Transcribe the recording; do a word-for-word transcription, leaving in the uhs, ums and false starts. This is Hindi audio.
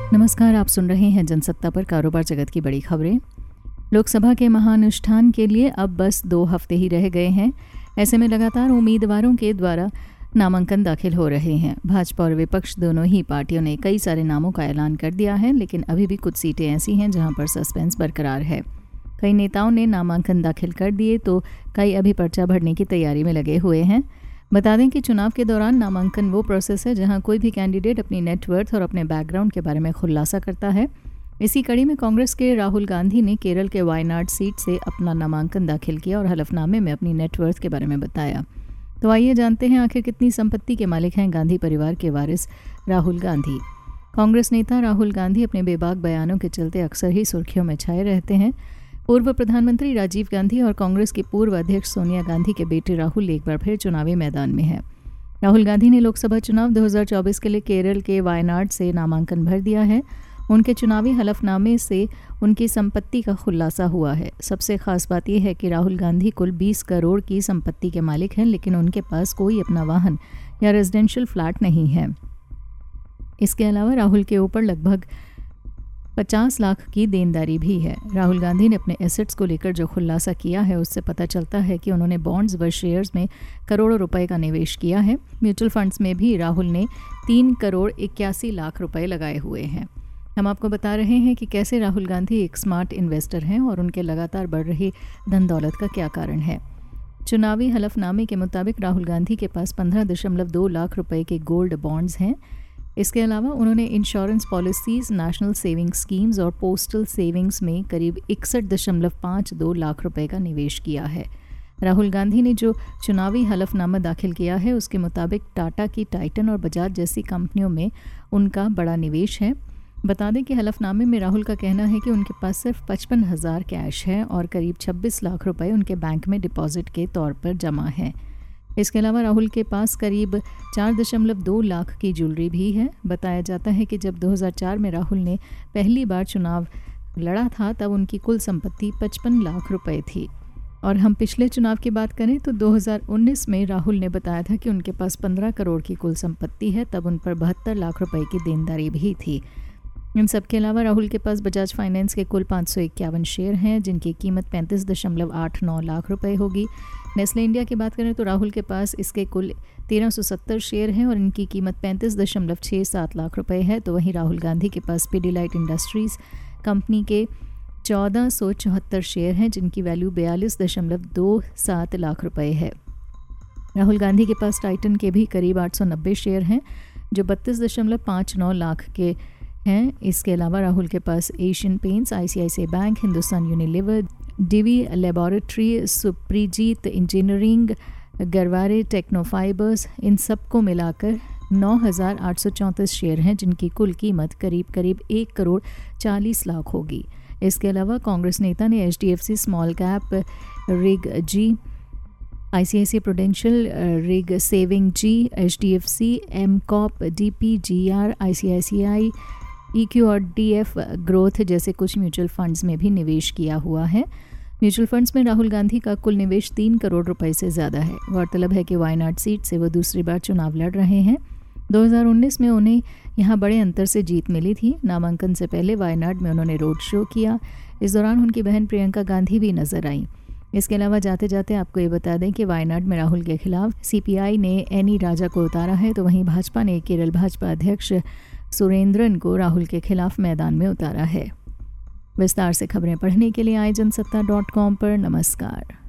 नमस्कार, आप सुन रहे हैं जनसत्ता पर कारोबार जगत की बड़ी खबरें। लोकसभा के महानुष्ठान के लिए अब बस दो हफ्ते ही रह गए हैं। ऐसे में लगातार उम्मीदवारों के द्वारा नामांकन दाखिल हो रहे हैं। भाजपा और विपक्ष दोनों ही पार्टियों ने कई सारे नामों का ऐलान कर दिया है, लेकिन अभी भी कुछ सीटें ऐसी हैं जहां पर सस्पेंस बरकरार है। कई नेताओं ने नामांकन दाखिल कर दिए तो कई अभी पर्चा भरने की तैयारी में लगे हुए हैं। बता दें कि चुनाव के दौरान नामांकन वो प्रोसेस है जहां कोई भी कैंडिडेट अपनी नेटवर्थ और अपने बैकग्राउंड के बारे में खुलासा करता है। इसी कड़ी में कांग्रेस के राहुल गांधी ने केरल के वायनाड सीट से अपना नामांकन दाखिल किया और हलफनामे में अपनी नेटवर्थ के बारे में बताया। तो आइए जानते हैं आखिर कितनी संपत्ति के मालिक हैं गांधी परिवार के वारिस राहुल गांधी। कांग्रेस नेता राहुल गांधी अपने बेबाक बयानों के चलते अक्सर ही सुर्खियों में छाए रहते हैं। पूर्व प्रधानमंत्री राजीव गांधी और कांग्रेस की पूर्व अध्यक्ष सोनिया गांधी के बेटे राहुल एक बार फिर चुनावी मैदान में हैं। राहुल गांधी ने लोकसभा चुनाव दो हज़ार चौबीस के लिए केरल के वायनाड से नामांकन भर दिया है। उनके चुनावी हलफनामे से उनकी संपत्ति का खुलासा हुआ है। सबसे खास बात यह है कि राहुल गांधी कुल बीस करोड़ की संपत्ति के मालिक हैं, लेकिन उनके पास कोई अपना वाहन या रेजिडेंशियल फ्लैट नहीं है। इसके अलावा राहुल के ऊपर लगभग पचास लाख की देनदारी भी है। राहुल गांधी ने अपने एसेट्स को लेकर जो खुलासा किया है उससे पता चलता है कि उन्होंने बॉन्ड्स व शेयर्स में करोड़ों रुपए का निवेश किया है। म्यूचुअल फंड्स में भी राहुल ने तीन करोड़ इक्यासी लाख रुपए लगाए हुए हैं। हम आपको बता रहे हैं कि कैसे राहुल गांधी एक स्मार्ट इन्वेस्टर हैं और उनके लगातार बढ़ रही धन दौलत का क्या कारण है। चुनावी हलफनामे के मुताबिक राहुल गांधी के पास पंद्रह दशमलव दो लाख रुपए के गोल्ड बॉन्ड्स हैं। इसके अलावा उन्होंने insurance policies, national saving schemes और पोस्टल सेविंग्स में करीब इकसठ दशमलव पाँच दो लाख रुपए का निवेश किया है। राहुल गांधी ने जो चुनावी हलफनामा दाखिल किया है उसके मुताबिक टाटा की टाइटन और बजाज जैसी कंपनियों में उनका बड़ा निवेश है। बता दें कि हलफनामे में राहुल का कहना है कि उनके पास सिर्फ पचपन हज़ार कैश है और करीब छब्बीस लाख रुपए उनके बैंक में डिपॉजिट के तौर पर जमा है। इसके अलावा राहुल के पास करीब चार दशमलव दो लाख की ज्वेलरी भी है। बताया जाता है कि जब दो हज़ार चार में राहुल ने पहली बार चुनाव लड़ा था तब उनकी कुल संपत्ति पचपन लाख रुपए थी। और हम पिछले चुनाव की बात करें तो दो हज़ार उन्नीस में राहुल ने बताया था कि उनके पास पंद्रह करोड़ की कुल संपत्ति है, तब उन पर बहत्तर लाख रुपए की देनदारी भी थी। इन सब के अलावा राहुल के पास बजाज फाइनेंस के कुल पाँच सौ इक्यावन शेयर हैं जिनकी कीमत पैंतीस दशमलव आठ नौ लाख रुपए होगी। नेस्ले इंडिया की बात करें तो राहुल के पास इसके कुल तेरह सौ सत्तर शेयर हैं और इनकी कीमत पैंतीस दशमलव छः सात लाख रुपए है। तो वहीं राहुल गांधी के पास पिडिलाइट इंडस्ट्रीज़ कंपनी के चौदह सौ चौहत्तर शेयर हैं जिनकी वैल्यू बयालीस दशमलव दो सात लाख रुपए है। राहुल गांधी के पास टाइटन के भी करीब आठ सौ नब्बे शेयर हैं जो बत्तीस दशमलव पाँच नौ लाख के हैं। इसके अलावा राहुल के पास Asian paints, ICICI bank, Hindustan Unilever, Divi laboratory, Suprajit engineering, Garware technofibres, इन सबको मिलाकर नौ हज़ार आठ सौ चौंतीस शेयर हैं जिनकी कुल कीमत करीब करीब एक करोड़ चालीस लाख होगी। इसके अलावा कांग्रेस नेता ने HDFC small cap reg G, ICICI prudential reg saving G, HDFC M cap, DPGR, ICICI EQ और डीएफ ग्रोथ जैसे कुछ म्यूचुअल फंड्स में भी निवेश किया हुआ है। म्यूचुअल फंड्स में राहुल गांधी का कुल निवेश तीन करोड़ रुपए से ज़्यादा है। गौरतलब है कि वायनाड सीट से वो दूसरी बार चुनाव लड़ रहे हैं। दो हज़ार उन्नीस में उन्हें यहाँ बड़े अंतर से जीत मिली थी। नामांकन से पहले वायनाड में उन्होंने रोड शो किया। इस दौरान उनकी बहन प्रियंका गांधी भी नजर आई। इसके अलावा जाते जाते आपको ये बता दें कि वायनाड में राहुल के खिलाफ सीपीआई ने एनी राजा को उतारा है, तो वहीं भाजपा ने केरल भाजपा अध्यक्ष सुरेंद्रन को राहुल के खिलाफ मैदान में उतारा है। विस्तार से खबरें पढ़ने के लिए आए जनसत्ता डॉट कॉम पर नमस्कार।